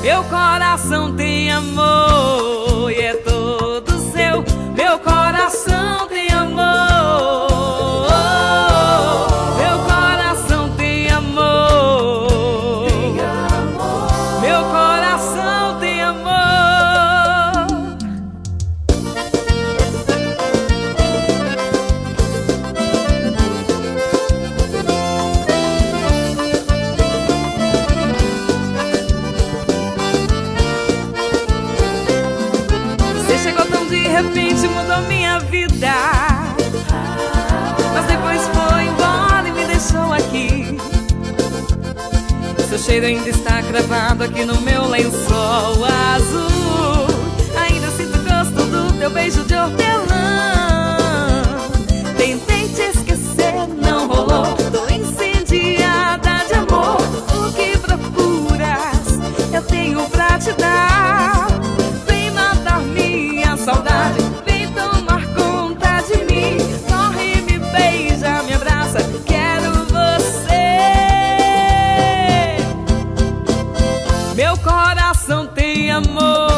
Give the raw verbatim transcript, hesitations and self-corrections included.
Meu coração tem amor e é todo seu. Meu coração tem amor. Meu coração tem amor. Meu coração tem amor. Chegou tão de repente, mudou minha vida, mas depois foi embora e me deixou aqui. Seu cheiro ainda está cravado aqui no meu lençol azul. Ainda sinto o gosto do teu beijo de hortelã. Tentei te esquecer, não rolou. Tô incendiada de amor. O que procuras, eu tenho pra te dar. Saudade, vem tomar conta de mim. Corre, me beija, me abraça, quero você. Meu coração tem amor.